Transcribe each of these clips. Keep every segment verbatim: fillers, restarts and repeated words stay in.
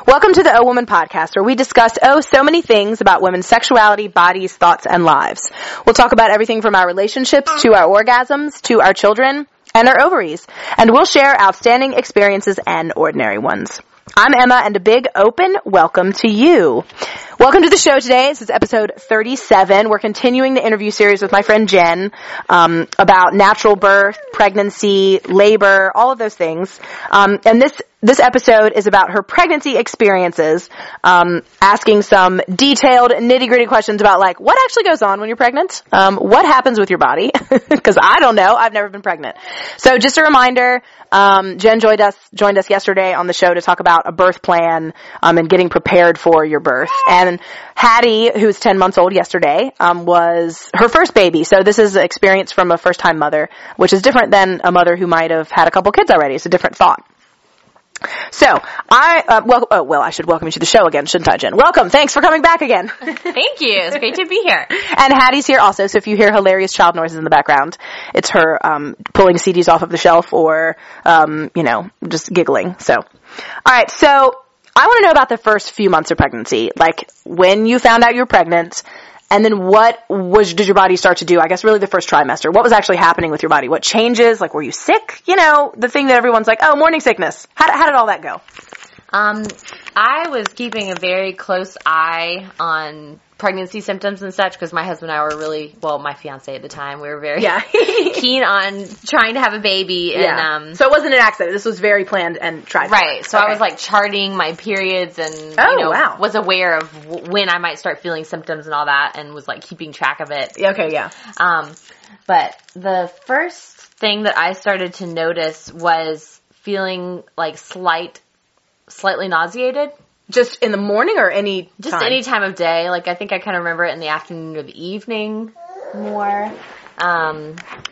Welcome to the O Woman podcast, where we discuss, oh, so many things about women's sexuality, bodies, thoughts, and lives. We'll talk about everything from our relationships to our orgasms to our children and our ovaries. And we'll share outstanding experiences and ordinary ones. I'm Emma, and a big open welcome to you. Welcome to the show today. This is episode thirty-seven. We're continuing the interview series with my friend Jen um, about natural birth, pregnancy, labor, all of those things. Um, and this this episode is about her pregnancy experiences, um, asking some detailed, nitty-gritty questions about, like, what actually goes on when you're pregnant? Um, what happens with your body? Because I don't know. I've never been pregnant. So just a reminder, um, Jen joined us joined us yesterday on the show to talk about a birth plan um, and getting prepared for your birth. And Hattie, who's ten months old yesterday, um, was her first baby. So this is an experience from a first-time mother, which is different than a mother who might have had a couple kids already. It's a different thought. So, I, uh, well, oh, well, I should welcome you to the show again, shouldn't I, Jen? Welcome. Thanks for coming back again. Thank you. It's great to be here. And Hattie's here also, so if you hear hilarious child noises in the background, it's her, um, pulling C Ds off of the shelf or, um, you know, just giggling. So, alright, so, I want to know about the first few months of pregnancy. Like, when you found out you were pregnant, and then what was, did your body start to do? I guess really the first trimester. What was actually happening with your body? What changes? Like, were you sick? You know, the thing that everyone's like, oh, morning sickness. How, how did all that go? Um, I was keeping a very close eye on pregnancy symptoms and such because my husband and I were really, well, my fiance at the time, we were very yeah. keen on trying to have a baby. And, yeah. um, so it wasn't an accident. This was very planned and tried. Right. So okay. I was like charting my periods and, oh, you know, wow. was aware of w- when I might start feeling symptoms and all that and was like keeping track of it. Okay, yeah. Um, but the first thing that I started to notice was feeling like slight, slightly nauseated. Just in the morning or any Just time? any time of day. Like, I think I kind of remember it in the afternoon or the evening more. Um,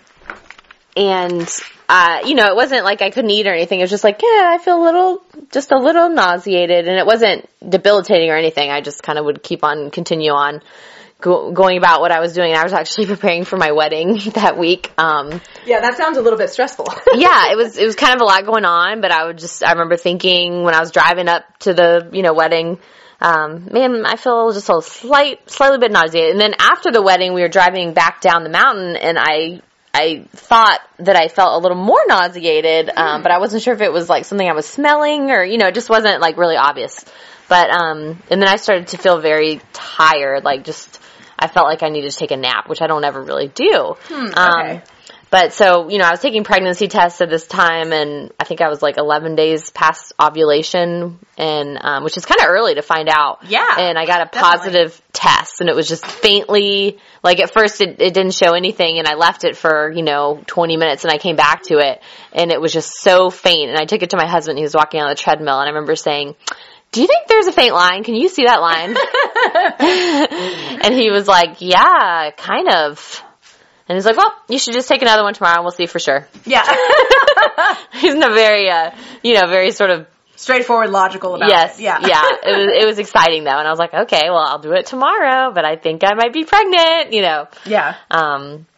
and, uh, you know, it wasn't like I couldn't eat or anything. It was just like, yeah, I feel a little, just a little nauseated. And it wasn't debilitating or anything. I just kind of would keep on, continue on go, going about what I was doing. And I was actually preparing for my wedding that week. Um, yeah, that sounds a little bit stressful. yeah, it was, it was kind of a lot going on, but I would just, I remember thinking when I was driving up to the, you know, wedding, um, man, I feel just a slight, slightly bit nauseated. And then after the wedding, we were driving back down the mountain and I, I thought that I felt a little more nauseated, um, but I wasn't sure if it was like something I was smelling or, you know, it just wasn't like really obvious. But, um, and then I started to feel very tired, like just, I felt like I needed to take a nap, which I don't ever really do. Hmm, okay. Um, but so, you know, I was taking pregnancy tests at this time and I think I was like eleven days past ovulation and, um, which is kind of early to find out. Yeah. And I got a definitely. positive test and it was just faintly, like at first it, it didn't show anything and I left it for, you know, twenty minutes and I came back to it and it was just so faint and I took it to my husband. He was walking on the treadmill and I remember saying, do you think there's a faint line? Can you see that line? And he was like, yeah, kind of. And he's like, well, you should just take another one tomorrow and we'll see for sure. Yeah. He's in a very, uh, you know, very sort of straightforward, logical about yes, it. Yeah. yeah. It was, it was exciting though. And I was like, okay, well, I'll do it tomorrow, but I think I might be pregnant, you know. Yeah. Um,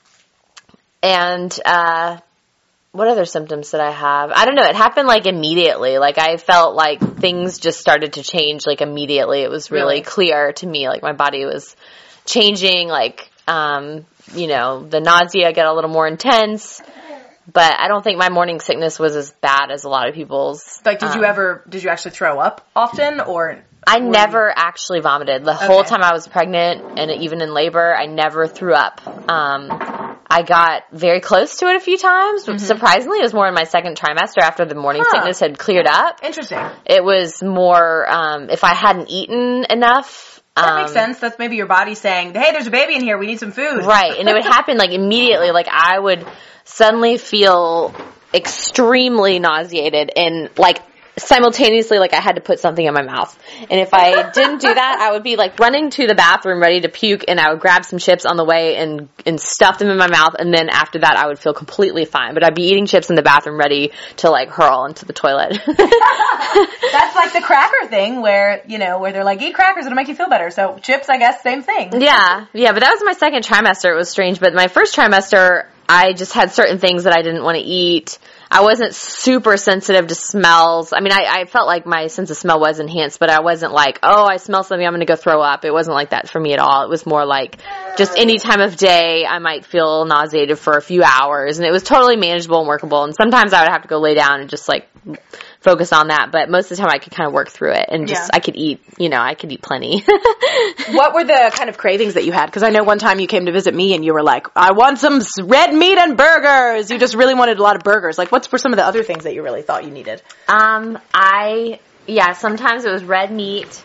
and, uh, what other symptoms did I have? I don't know. It happened like immediately. Like I felt like things just started to change like immediately. It was really, really? clear to me. Like my body was changing. Like, um, you know, the nausea got a little more intense. But I don't think my morning sickness was as bad as a lot of people's. Like, did um, you ever, did you actually throw up often or? I never you... actually vomited. The okay. whole time I was pregnant and even in labor, I never threw up. Um, I got very close to it a few times. Mm-hmm. Surprisingly, it was more in my second trimester after the morning huh. sickness had cleared up. Interesting. It was more, um, if I hadn't eaten enough. That um, makes sense. That's maybe your body saying, hey, there's a baby in here. We need some food. Right. And it would happen like immediately. Like I would suddenly feel extremely nauseated and like simultaneously like I had to put something in my mouth. And if I didn't do that, I would be like running to the bathroom ready to puke and I would grab some chips on the way and, and stuff them in my mouth and then after that I would feel completely fine. But I'd be eating chips in the bathroom ready to like hurl into the toilet. That's like the cracker thing where, you know, where they're like, eat crackers, it'll make you feel better. So chips, I guess, same thing. Yeah. Yeah, but that was my second trimester. It was strange. But my first trimester, I just had certain things that I didn't want to eat. I wasn't super sensitive to smells. I mean, I, I felt like my sense of smell was enhanced, but I wasn't like, oh, I smell something, I'm going to go throw up. It wasn't like that for me at all. It was more like just any time of day, I might feel nauseated for a few hours, and it was totally manageable and workable. And sometimes I would have to go lay down and just like focus on that, but most of the time I could kind of work through it and just, yeah. I could eat, you know, I could eat plenty. What were the kind of cravings that you had? Because I know one time you came to visit me and you were like, I want some red meat and burgers. You just really wanted a lot of burgers. Like, what were some of the other things that you really thought you needed? Um, I, yeah, sometimes it was red meat,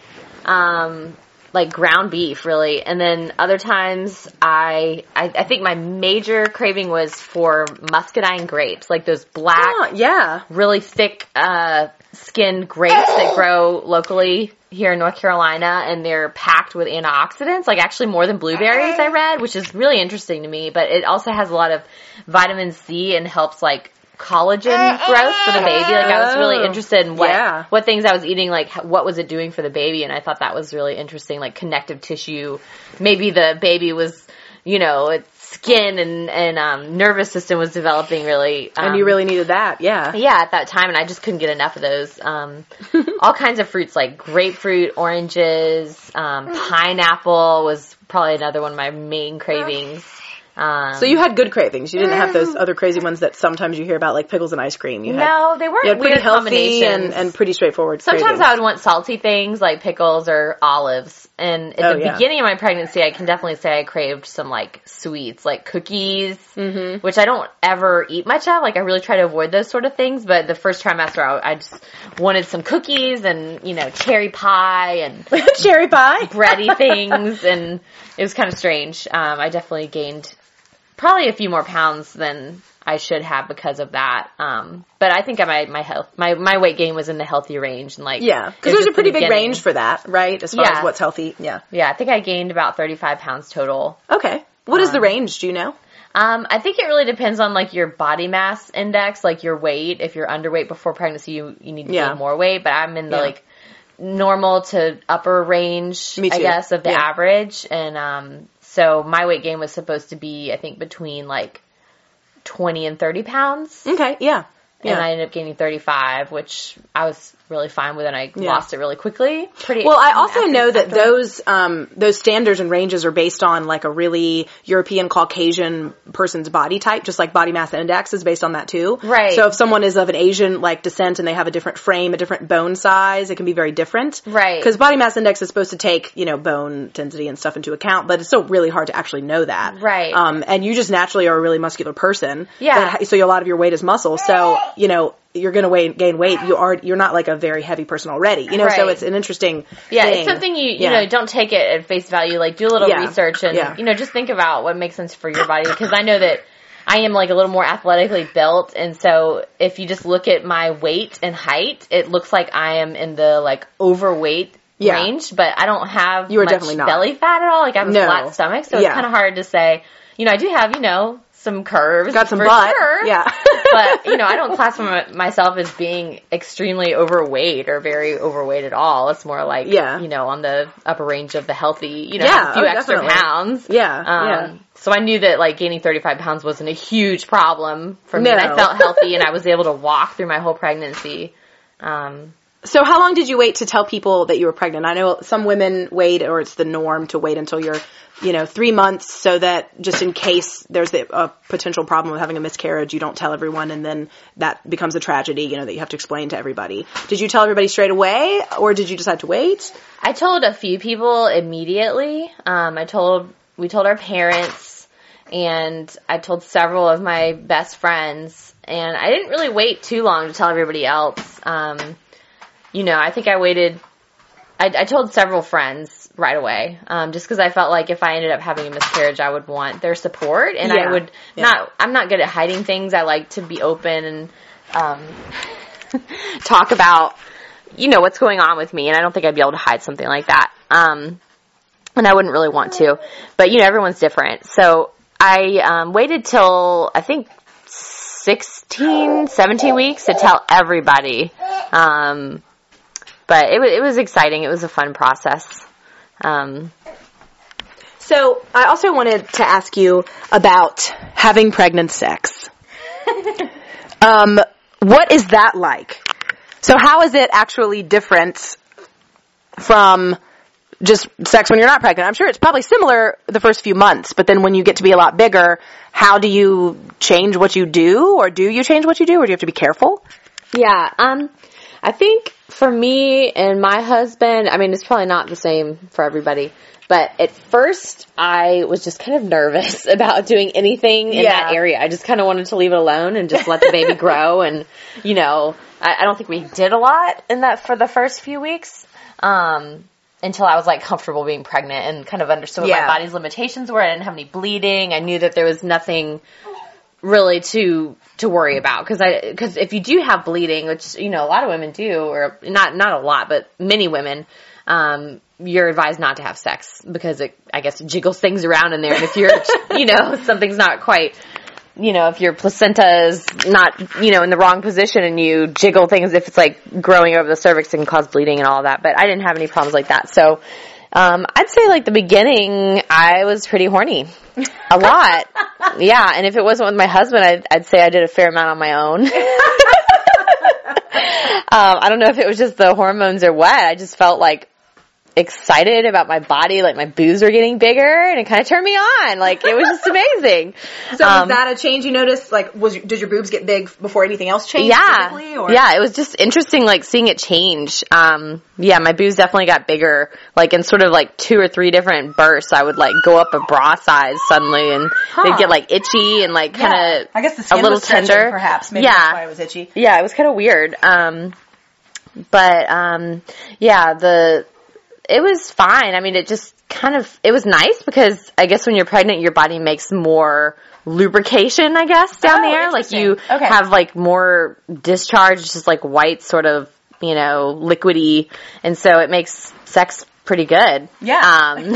um, like ground beef, really. And then other times I, I, I think my major craving was for muscadine grapes, like those black, oh, yeah, really thick, uh, skinned grapes that grow locally here in North Carolina, and they're packed with antioxidants, like actually more than blueberries, I read, which is really interesting to me, but it also has a lot of vitamin C and helps like collagen growth for the baby. Like I was really interested in what yeah. what things I was eating, like what was it doing for the baby, and I thought that was really interesting, like connective tissue. Maybe the baby was, you know, its skin and and um, nervous system was developing really, um, and you really needed that, yeah, yeah, at that time, and I just couldn't get enough of those. Um, all kinds of fruits like grapefruit, oranges, um, pineapple was probably another one of my main cravings. Um, so you had good cravings. You didn't have those other crazy ones that sometimes you hear about, like pickles and ice cream. You had, no, they weren't you had pretty weird healthy combinations. And, and pretty straightforward Sometimes cravings. I would want salty things like pickles or olives. And at oh, the yeah. beginning of my pregnancy, I can definitely say I craved some like sweets, like cookies, mm-hmm. which I don't ever eat much of. Like I really try to avoid those sort of things. But the first trimester, I, I just wanted some cookies and, you know, cherry pie and cherry pie, bready things. And it was kind of strange. Um, I definitely gained probably a few more pounds than I should have because of that. Um, but I think my my health my my weight gain was in the healthy range, and like yeah, because there's a pretty big range for that, right? As far yeah. as what's healthy, yeah, yeah. I think I gained about thirty-five pounds total. Okay, what um, is the range? Do you know? Um, I think it really depends on like your body mass index, like your weight. If you're underweight before pregnancy, you you need to yeah. gain more weight. But I'm in the yeah. like normal to upper range, I guess, of the yeah. average, and um. So my weight gain was supposed to be, I think, between like twenty and thirty pounds. Okay, yeah. And yeah. I ended up gaining thirty-five, which I was really fine with, and I yeah. lost it really quickly. Pretty. Well, I also know that those um, those standards and ranges are based on like a really European Caucasian person's body type, just like body mass index is based on that too. Right. So if someone is of an Asian like descent and they have a different frame, a different bone size, it can be very different. Right. Because body mass index is supposed to take, you know, bone density and stuff into account, but it's still really hard to actually know that. Right. Um, and you just naturally are a really muscular person. Yeah. That, so a lot of your weight is muscle. So, you know, you're going to gain weight. You are, you're not like a very heavy person already, you know, right. so it's an interesting Yeah, thing. It's something you, you yeah. know, don't take it at face value. Like do a little yeah. research and, yeah. you know, just think about what makes sense for your body. Because I know that I am like a little more athletically built. And so if you just look at my weight and height, it looks like I am in the like overweight yeah. range, but I don't have you are much definitely not. belly fat at all. Like I have a no. flat stomach. So it's yeah. kind of hard to say, you know, I do have, you know, some curves. Got some for butt. Sure. Yeah. But, you know, I don't classify myself as being extremely overweight or very overweight at all. It's more like, yeah. you know, on the upper range of the healthy, you know, yeah, a few oh, extra definitely. pounds. Yeah. Um, yeah. So I knew that, like, gaining thirty-five pounds wasn't a huge problem for me. No. And I felt healthy and I was able to walk through my whole pregnancy. Um, So how long did you wait to tell people that you were pregnant? I know some women wait, or it's the norm to wait until you're, you know, three months so that just in case there's a potential problem with having a miscarriage, you don't tell everyone, and then that becomes a tragedy, you know, that you have to explain to everybody. Did you tell everybody straight away, or did you decide to wait? I told a few people immediately. Um, I told, we told our parents, and I told several of my best friends, and I didn't really wait too long to tell everybody else. Um, You know, I think I waited, I, I told several friends right away, um, just because I felt like if I ended up having a miscarriage, I would want their support, and yeah. I would yeah. not, I'm not good at hiding things. I like to be open and um, talk about, you know, what's going on with me, and I don't think I'd be able to hide something like that. Um, and I wouldn't really want to, but, you know, everyone's different. So I um, waited till, I think, sixteen, seventeen weeks to tell everybody. Um, but it was, it was exciting. It was a fun process. Um, so I also wanted to ask you about having pregnant sex. um, what is that like? So how is it actually different from just sex when you're not pregnant? I'm sure it's probably similar the first few months, but then when you get to be a lot bigger, how do you change what you do, or do you change what you do, or do you have to be careful? Yeah, um, I think for me and my husband, I mean, it's probably not the same for everybody, but at first I was just kind of nervous about doing anything in Yeah. that area. I just kind of wanted to leave it alone and just let the baby grow, and, you know, I, I don't think we did a lot in that for the first few weeks. Um, until I was like comfortable being pregnant and kind of understood what Yeah. my body's limitations were. I didn't have any bleeding. I knew that there was nothing really to to worry about, because I because if you do have bleeding, which, you know, a lot of women do, or not not a lot, but many women, um, you're advised not to have sex because it, I guess, it jiggles things around in there, and if you're, you know, something's not quite. You know, if your placenta is not, you know, in the wrong position and you jiggle things, if it's like growing over the cervix, it can cause bleeding and all that. But I didn't have any problems like that. So, um, I'd say like the beginning, I was pretty horny. A lot. Yeah. And if it wasn't with my husband, I'd, I'd say I did a fair amount on my own. um, I don't know if it was just the hormones or what. I just felt like excited about my body, like my boobs were getting bigger, and it kind of turned me on. Like, it was just amazing. So um, was that a change you noticed? Like, was did your boobs get big before anything else changed? Yeah, physically, or? yeah, it was just interesting, like, seeing it change. Um, yeah, my boobs definitely got bigger, like, in sort of, like, two or three different bursts. I would, like, go up a bra size suddenly, and Huh. they'd get, like, itchy and, like, kind of Yeah. I guess the skin a little was stretching, tender. perhaps. Maybe Yeah. that's why it was itchy. Yeah, it was kind of weird. Um, but, um, yeah, the... It was fine. I mean, it just kind of, it was nice because I guess when you're pregnant, your body makes more lubrication, I guess, down Oh, there. Like, you Okay. have, like, more discharge, just, like, white sort of, you know, liquidy. And so it makes sex pretty good. Yeah. Um,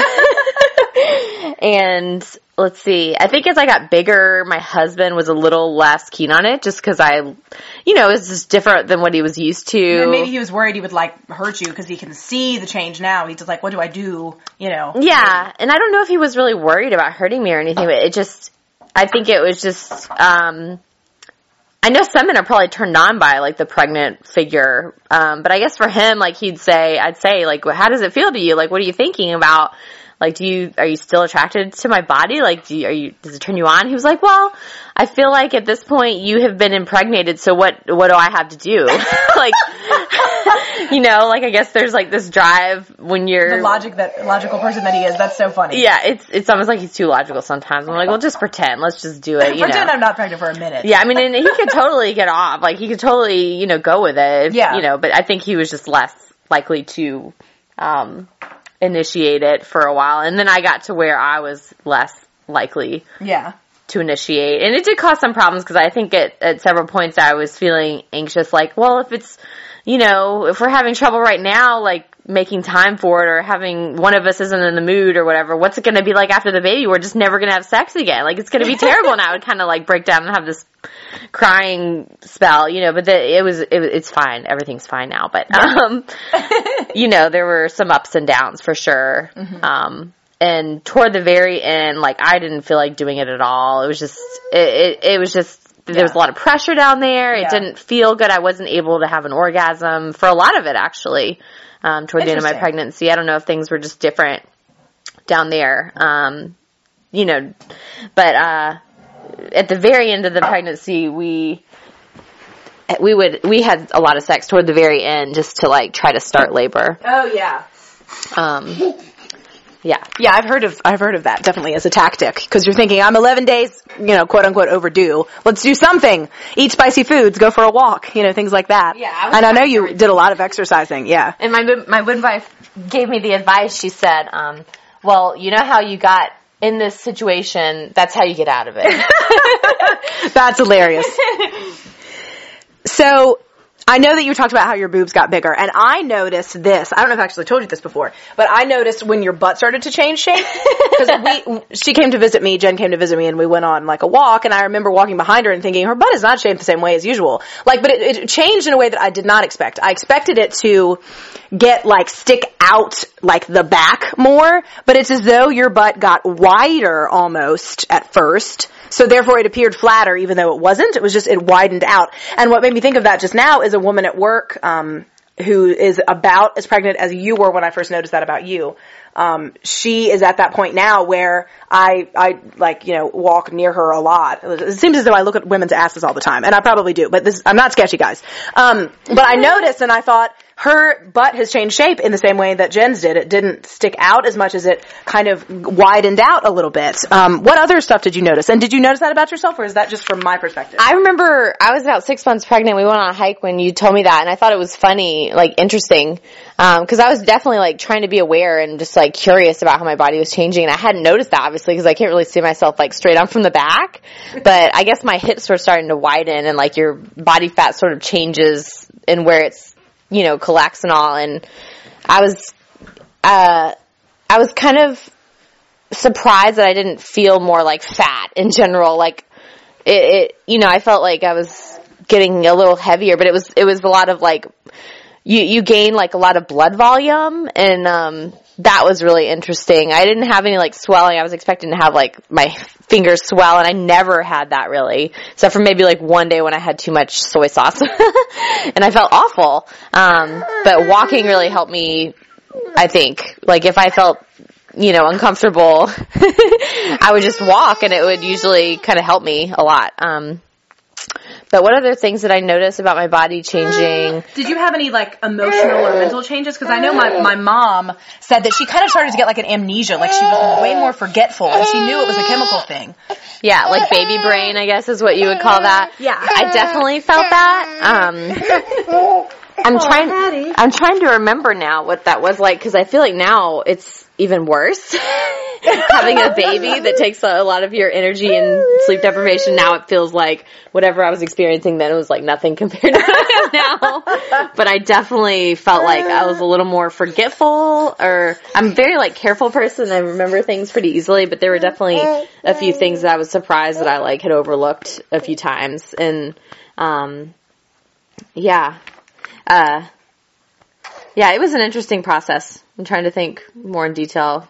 and let's see. I think as I got bigger, my husband was a little less keen on it just because I, you know, it was just different than what he was used to. And maybe he was worried he would, like, hurt you because he can see the change now. He's just like, what do I do? You know. Yeah, and I don't know if he was really worried about hurting me or anything, but it just, I think it was just, um, I know some men are probably turned on by, like, the pregnant figure, um, but I guess for him, like, he'd say, I'd say, like, how does it feel to you? Like, what are you thinking about? Like, do you, are you still attracted to my body? Like, do you, are you, does it turn you on? He was like, well, I feel like at this point you have been impregnated, so what, what do I have to do? Like, you know, like, I guess there's, like, this drive when you're... The logic that, logical person that he is, that's so funny. Yeah, it's, it's almost like he's too logical sometimes. I'm like, well, just pretend. Let's just do it, you Pretend know. I'm not pregnant for a minute. Yeah, I mean, and he could totally get off. Like, he could totally, you know, go with it. Yeah. You know, but I think he was just less likely to, um... initiate it for a while, and then I got to where I was less likely Yeah. to initiate, and it did cause some problems because I think at, at several points I was feeling anxious, like, well, if it's, you know, if we're having trouble right now, like, making time for it, or having one of us isn't in the mood or whatever, what's it going to be like after the baby? We're just never going to have sex again. Like, it's going to be terrible. And I would kind of, like, break down and have this crying spell, you know, but the, it was, it, it's fine. Everything's fine now. But, um, you know, there were some ups and downs for sure. Mm-hmm. Um, and toward the very end, like, I didn't feel like doing it at all. It was just, it, it, it was just, there yeah. was a lot of pressure down there. It yeah. didn't feel good. I wasn't able to have an orgasm for a lot of it, actually. Um, toward the end of my pregnancy. I don't know if things were just different down there. Um, you know, but, uh, at the very end of the pregnancy, we, we would, we had a lot of sex toward the very end just to, like, try to start labor. Oh, yeah. Um, yeah. Yeah, I've heard of, I've heard of that definitely as a tactic. Cause you're thinking, I'm eleven days, you know, quote unquote overdue. Let's do something. Eat spicy foods, go for a walk, you know, things like that. Yeah. I was and I know you did a lot of exercising, yeah. And my, my midwife gave me the advice. She said, um, well, you know how you got in this situation, that's how you get out of it. That's hilarious. So, I know that you talked about how your boobs got bigger, and I noticed this. I don't know if I actually told you this before, but I noticed when your butt started to change shape. Because we, she came to visit me, Jen came to visit me, and we went on like a walk, and I remember walking behind her and thinking, her butt is not shaped the same way as usual. Like, but it, it changed in a way that I did not expect. I expected it to get like stick out like the back more, but it's as though your butt got wider almost at first. So therefore it appeared flatter even though it wasn't. It was just, it widened out. And what made me think of that just now is a woman at work, um, who is about as pregnant as you were when I first noticed that about you. Um, she is at that point now where I, I, like, you know, walk near her a lot. It seems as though I look at women's asses all the time, and I probably do, but this, I'm not sketchy, guys. Um, but I noticed and I thought, her butt has changed shape in the same way that Jen's did. It didn't stick out as much as it kind of widened out a little bit. Um, what other stuff did you notice? And did you notice that about yourself, or is that just from my perspective? I remember I was about six months pregnant. We went on a hike when you told me that, and I thought it was funny, like interesting, because um, I was definitely like trying to be aware and just like curious about how my body was changing. And I hadn't noticed that obviously because I can't really see myself like straight on from the back. But I guess my hips were starting to widen, and like your body fat sort of changes in where it's, you know, collects and all. And I was, uh, I was kind of surprised that I didn't feel more like fat in general. Like it, it, you know, I felt like I was getting a little heavier, but it was, it was a lot of like, you, you gain like a lot of blood volume, and, um, that was really interesting. I didn't have any like swelling. I was expecting to have like my fingers swell, and I never had that really, except for maybe like one day when I had too much soy sauce and I felt awful. Um, but walking really helped me, I think. Like if I felt, you know, uncomfortable, I would just walk, and it would usually kind of help me a lot. Um, But what other things did I notice about my body changing? Did you have any, like, emotional or mental changes? Because I know my, my mom said that she kind of started to get, like, an amnesia. Like, she was way more forgetful, and she knew it was a chemical thing. Yeah, like baby brain, I guess, is what you would call that. Yeah. I definitely felt that. Um, I'm trying, I'm trying to remember now what that was like, because I feel like now it's even worse. Having a baby that takes a lot of your energy and sleep deprivation, now it feels like whatever I was experiencing then, it was like nothing compared to what I am now. But I definitely felt like I was a little more forgetful, or I'm a very like careful person. I remember things pretty easily, but there were definitely a few things that I was surprised that I like had overlooked a few times. And, um, yeah, uh, yeah, it was an interesting process. I'm trying to think more in detail.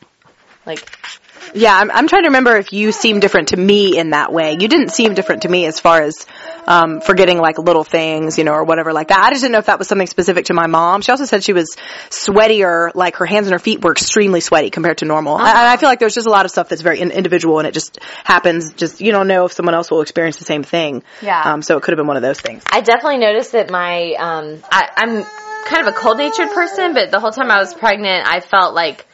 Like, yeah, I'm, I'm trying to remember if you seem different to me in that way. You didn't seem different to me as far as um, forgetting like little things, you know, or whatever like that. I just didn't know if that was something specific to my mom. She also said she was sweatier, like her hands and her feet were extremely sweaty compared to normal. Uh-huh. And I feel like there's just a lot of stuff that's very in- individual, and it just happens. Just you don't know if someone else will experience the same thing. Yeah. Um, so it could have been one of those things. I definitely noticed that my um, I, I'm kind of a cold-natured person, but the whole time I was pregnant, I felt like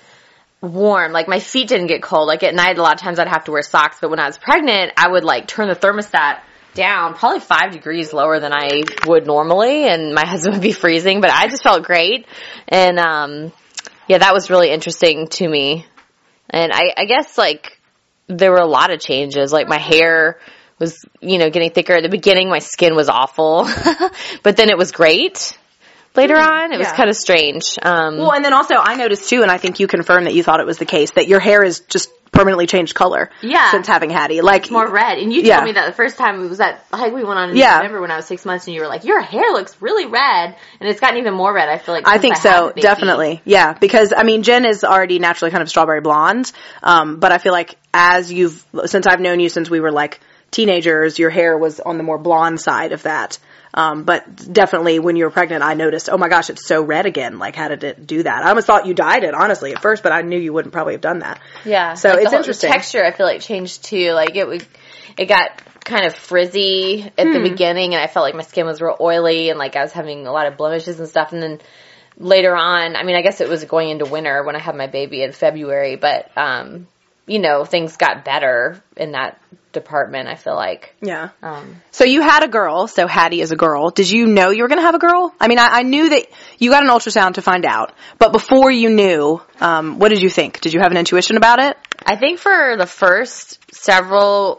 warm. Like my feet didn't get cold. Like at night, a lot of times I'd have to wear socks, but when I was pregnant, I would like turn the thermostat down probably five degrees lower than I would normally, and my husband would be freezing, but I just felt great. And um yeah, that was really interesting to me. And I, I guess like there were a lot of changes. Like my hair was, you know, getting thicker. At the beginning, my skin was awful, but then it was great. Later on, it was yeah. kind of strange. Um, well, and then also I noticed too, and I think you confirmed that you thought it was the case, that your hair is just permanently changed color. Yeah. Since having Hattie. Like, it's more red. And you yeah. told me that the first time it was that hike we went on in yeah. November when I was six months, and you were like, your hair looks really red. And it's gotten even more red, I feel like. I think I so, definitely. Yeah. Because, I mean, Jen is already naturally kind of strawberry blonde. Um, but I feel like as you've, since I've known you since we were like teenagers, your hair was on the more blonde side of that. Um, but definitely when you were pregnant, I noticed, oh my gosh, it's so red again. Like, how did it do that? I almost thought you dyed it, honestly, at first, but I knew you wouldn't probably have done that. Yeah. So like it's the whole, interesting. The texture, I feel like, changed too. Like, it would, it got kind of frizzy at hmm. the beginning, and I felt like my skin was real oily, and like I was having a lot of blemishes and stuff. And then later on, I mean, I guess it was going into winter when I had my baby in February, but, um, you know, things got better in that department, I feel like. Yeah. Um, so you had a girl, so Hattie is a girl. Did you know you were going to have a girl? I mean, I, I knew that you got an ultrasound to find out, but before you knew, um, what did you think? Did you have an intuition about it? I think for the first several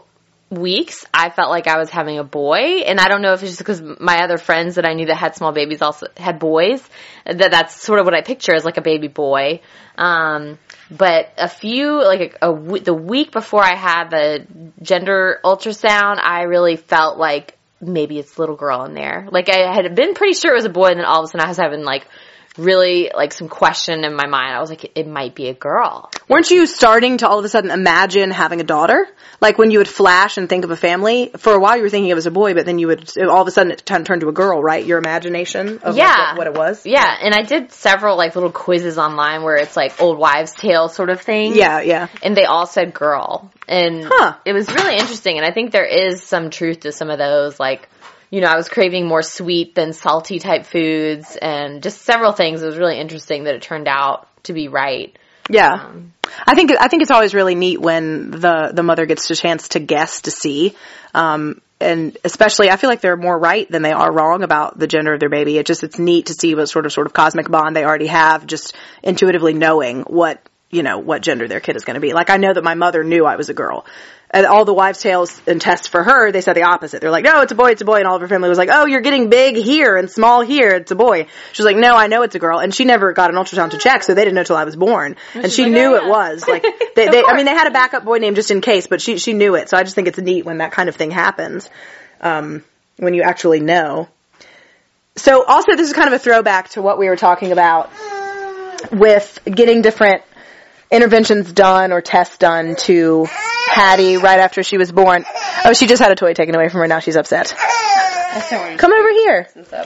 weeks, I felt like I was having a boy. And I don't know if it's just because my other friends that I knew that had small babies also had boys, that that's sort of what I picture as like a baby boy. Um, but a few, like a, a, the week before I had the gender ultrasound, I really felt like maybe it's a little girl in there. Like I had been pretty sure it was a boy, and then all of a sudden I was having like really like some question in my mind. I was like, it might be a girl. Weren't you starting to all of a sudden imagine having a daughter? Like when you would flash and think of a family, for a while you were thinking it was a boy, but then you would, all of a sudden it turned to a girl, right? Your imagination of yeah. like, what, what it was? Yeah, and I did several like little quizzes online where it's like old wives' tale sort of thing. Yeah, yeah. And they all said girl. And huh. It was really interesting, and I think there is some truth to some of those, like, you know, I was craving more sweet than salty type foods, and just several things. It was really interesting that it turned out to be right. Yeah. Um, I think, I think it's always really neat when the, the mother gets a chance to guess, to see. Um, and especially, I feel like they're more right than they are wrong about the gender of their baby. It just, it's neat to see what sort of, sort of cosmic bond they already have, just intuitively knowing what, you know, what gender their kid is going to be. Like, I know that my mother knew I was a girl. And all the wives' tales and tests for her, they said the opposite. They're like, no, it's a boy, it's a boy. And all of her family was like, oh, you're getting big here and small here. It's a boy. She was like, no, I know it's a girl. And she never got an ultrasound to check, so they didn't know till I was born. And, and she like, knew oh, yeah. it was. Like, they, they, I mean, they had a backup boy name just in case, but she, she knew it. So I just think it's neat when that kind of thing happens, um, when you actually know. So also, this is kind of a throwback to what we were talking about with getting different interventions done or tests done to Hattie right after she was born. Oh, she just had a toy taken away from her. Now she's upset. Come over here.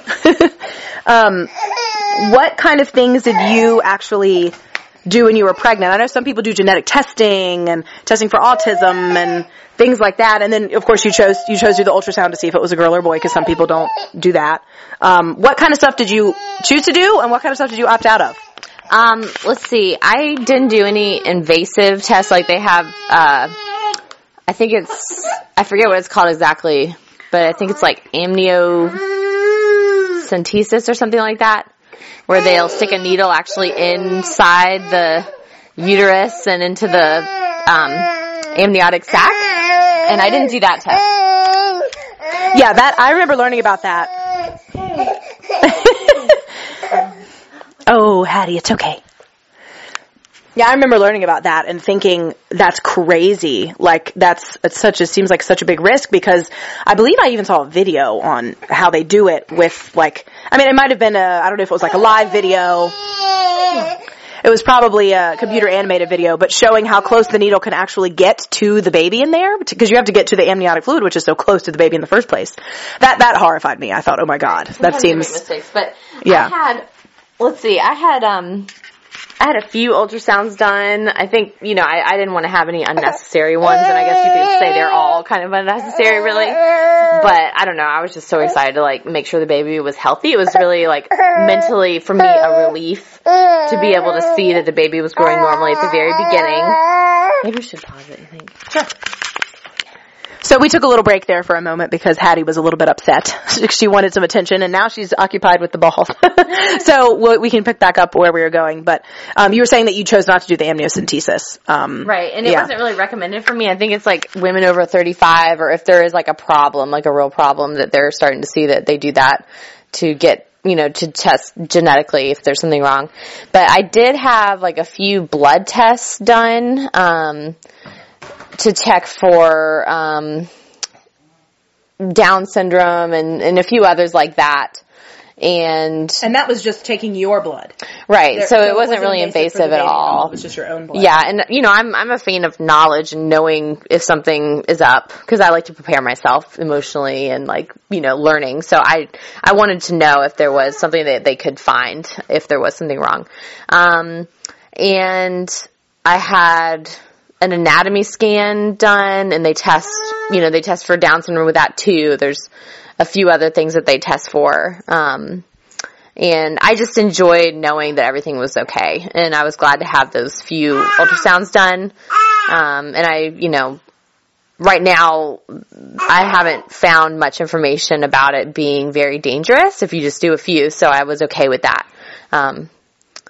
um, what kind of things did you actually do when you were pregnant? I know some people do genetic testing and testing for autism and things like that. And then, of course, you chose you chose to do the ultrasound to see if it was a girl or boy, because some people don't do that. Um, what kind of stuff did you choose to do, and what kind of stuff did you opt out of? Um, let's see. I didn't do any invasive tests like they have. Uh, I think it's, I forget what it's called exactly, but I think it's like amniocentesis or something like that, where they'll stick a needle actually inside the uterus and into the um, amniotic sac. And I didn't do that test. Yeah, that I remember learning about that. Oh, Hattie, it's okay. Yeah, I remember learning about that and thinking that's crazy. Like, that's it's such a seems like such a big risk, because I believe I even saw a video on how they do it with, like, I mean, it might have been a, I don't know if it was like a live video. It was probably a computer animated video, but showing how close the needle can actually get to the baby in there, because you have to get to the amniotic fluid, which is so close to the baby in the first place. That that horrified me. I thought, oh my God, that seems. Mistakes, but yeah. I had. Let's see. I had um, I had a few ultrasounds done. I think, you know, I, I didn't want to have any unnecessary ones, and I guess you could say they're all kind of unnecessary, really. But I don't know. I was just so excited to like make sure the baby was healthy. It was really like mentally for me a relief to be able to see that the baby was growing normally at the very beginning. Maybe we should pause it, I think. Sure. So we took a little break there for a moment because Hattie was a little bit upset. She wanted some attention, and now she's occupied with the ball. So we'll, we can pick back up where we were going. But um, you were saying that you chose not to do the amniocentesis. Um, right, and it yeah. wasn't really recommended for me. I think it's like women over thirty-five, or if there is like a problem, like a real problem, that they're starting to see that they do that to get, you know, to test genetically if there's something wrong. But I did have like a few blood tests done, um, to check for um, Down syndrome and, and a few others like that. And and that was just taking your blood. Right. There, so, so it wasn't, wasn't really invasive, invasive at all. It was just your own blood. Yeah. And, you know, I'm, I'm a fan of knowledge and knowing if something is up, because I like to prepare myself emotionally and, like, you know, learning. So I, I wanted to know if there was something that they could find if there was something wrong. Um, and I had an anatomy scan done, and they test, you know, they test for Down syndrome with that too. There's a few other things that they test for. Um, and I just enjoyed knowing that everything was okay. And I was glad to have those few ultrasounds done. Um, and I, you know, right now I haven't found much information about it being very dangerous if you just do a few. So I was okay with that. Um,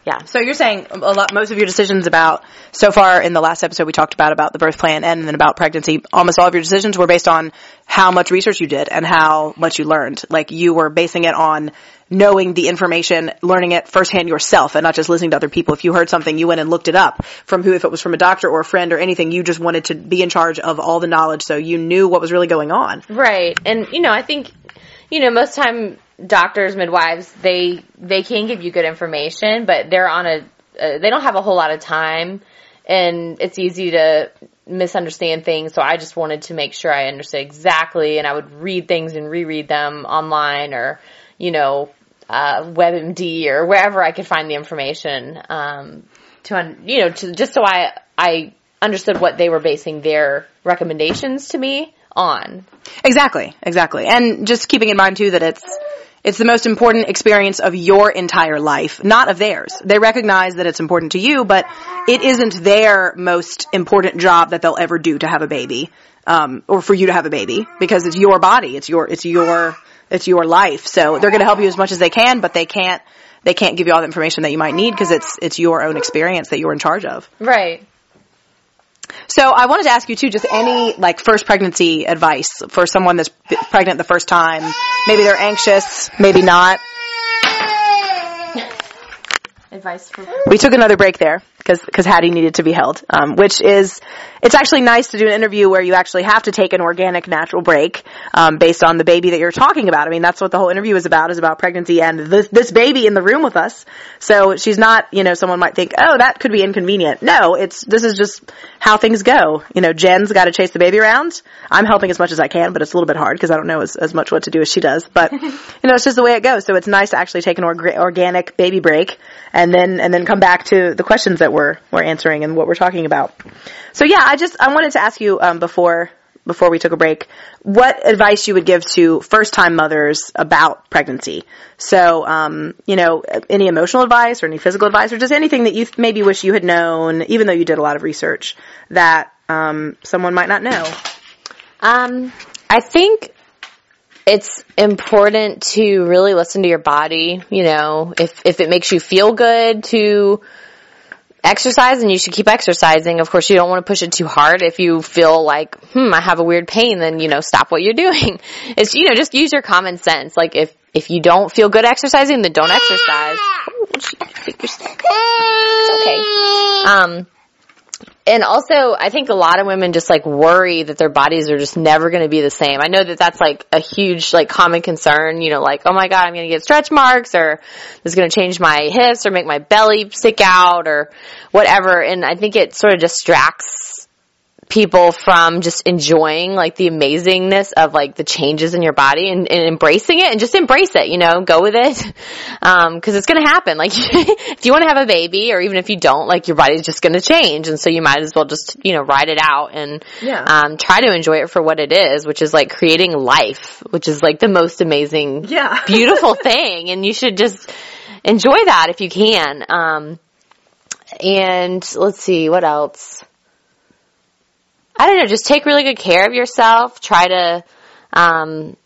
Yeah. So you're saying a lot, most of your decisions about, so far in the last episode we talked about, about the birth plan and then about pregnancy, almost all of your decisions were based on how much research you did and how much you learned. Like you were basing it on knowing the information, learning it firsthand yourself and not just listening to other people. If you heard something, you went and looked it up from who, if it was from a doctor or a friend or anything, you just wanted to be in charge of all the knowledge so you knew what was really going on. Right. And, you know, I think, you know, most time doctors, midwives, they they can give you good information, but they're on a, uh, they don't have a whole lot of time, and it's easy to misunderstand things, so I just wanted to make sure I understood exactly, and I would read things and reread them online or, you know, uh, WebMD or wherever I could find the information, um, to, un- you know, to, just so I, I understood what they were basing their recommendations to me on. Exactly, exactly. And just keeping in mind, too, that it's it's the most important experience of your entire life, not of theirs. They recognize that it's important to you, but it isn't their most important job that they'll ever do to have a baby, um, or for you to have a baby, because it's your body, it's your, it's your, it's your life. So they're going to help you as much as they can, but they can't, they can't give you all the information that you might need because it's, it's your own experience that you're in charge of. Right. So I wanted to ask you too, just any like first pregnancy advice for someone that's pregnant the first time. Maybe they're anxious, maybe not. Advice for We took another break there because because Hattie needed to be held, um, which is, it's actually nice to do an interview where you actually have to take an organic, natural break um, based on the baby that you're talking about. I mean, that's what the whole interview is about, is about pregnancy and this this baby in the room with us. So she's not, you know, someone might think, oh, that could be inconvenient. No, it's this is just how things go. You know, Jen's got to chase the baby around. I'm helping as much as I can, but it's a little bit hard because I don't know as, as much what to do as she does. But, you know, it's just the way it goes. So it's nice to actually take an orga- organic baby break and then and then come back to the questions that we're we're answering and what we're talking about. So yeah, I just I wanted to ask you um, before before we took a break, what advice you would give to first time mothers about pregnancy. So um, you know, any emotional advice or any physical advice or just anything that you maybe wish you had known, even though you did a lot of research, that um, someone might not know. Um, I think it's important to really listen to your body. You know, if if it makes you feel good to exercise, and you should keep exercising. Of course, you don't want to push it too hard. If you feel like, hmm, I have a weird pain, then, you know, stop what you're doing. It's, you know, just use your common sense. Like, if, if you don't feel good exercising, then don't exercise. Oh, it's okay. Um, and also, I think a lot of women just, like, worry that their bodies are just never going to be the same. I know that that's, like, a huge, like, common concern, you know, like, oh my God, I'm going to get stretch marks, or this is going to change my hips, or make my belly stick out, or whatever. And I think it sort of distracts people from just enjoying, like, the amazingness of, like, the changes in your body and, and embracing it, and just embrace it, you know, go with it. Um, cause it's gonna happen. Like, if you want to have a baby, or even if you don't, like, your body's just gonna change. And so you might as well just, you know, ride it out and, yeah. um, try to enjoy it for what it is, which is, like, creating life, which is, like, the most amazing, yeah. beautiful thing. And you should just enjoy that if you can. Um, and let's see, what else? I don't know, just take really good care of yourself. Try to, um,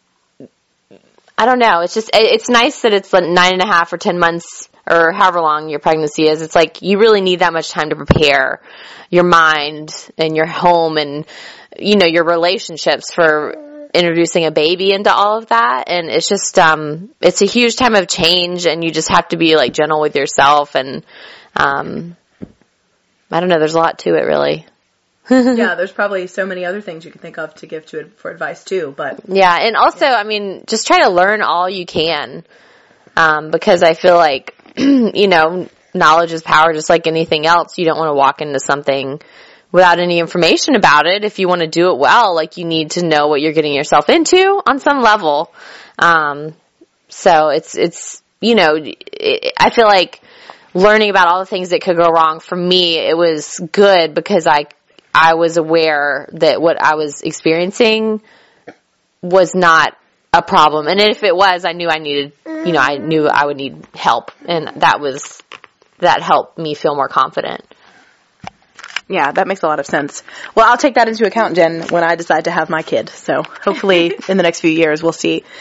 I don't know, it's just, it's nice that it's like nine and a half or ten months or however long your pregnancy is. It's like you really need that much time to prepare your mind and your home and, you know, your relationships for introducing a baby into all of that. And it's just, um, it's a huge time of change, and you just have to be, like, gentle with yourself. And, um, I don't know, there's a lot to it, really. Yeah, there's probably so many other things you can think of to give to it for advice too, but yeah, and also, yeah. I mean, just try to learn all you can, um, because I feel like, you know, knowledge is power, just like anything else. You don't want to walk into something without any information about it. If you want to do it well, like, you need to know what you're getting yourself into on some level. Um, so it's, it's, you know, it, I feel like learning about all the things that could go wrong, for me, it was good because I I was aware that what I was experiencing was not a problem. And if it was, I knew I needed, you know, I knew I would need help. And that was, that helped me feel more confident. Yeah, that makes a lot of sense. Well, I'll take that into account, Jen, when I decide to have my kid. So hopefully in the next few years we'll see.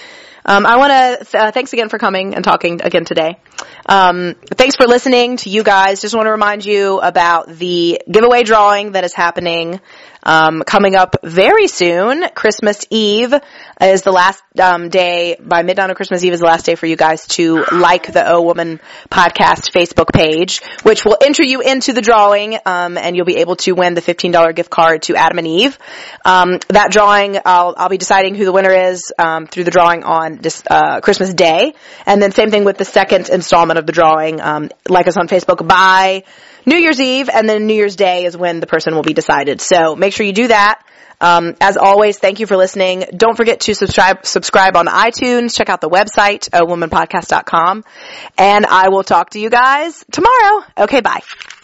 Um, I want to, th- uh, thanks again for coming and talking again today. Um, thanks for listening to you guys. Just want to remind you about the giveaway drawing that is happening, um, coming up very soon. Christmas Eve is the last, um, day, by midnight on Christmas Eve is the last day for you guys to like the O Woman Podcast Facebook page, which will enter you into the drawing, um, and you'll be able to win the fifteen dollars gift card to Adam and Eve. Um, that drawing, I'll, I'll be deciding who the winner is, um, through the drawing on this, uh, Christmas Day. And then same thing with the second installment of the drawing. Um, like us on Facebook by New Year's Eve, and then New Year's Day is when the person will be decided. So make sure you do that. Um, as always, thank you for listening. Don't forget to subscribe, subscribe on iTunes. Check out the website, o woman podcast dot com. And I will talk to you guys tomorrow. Okay, bye.